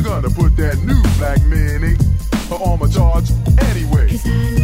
gonna put that new black mayonnaise on my charge anyway. 'Cause I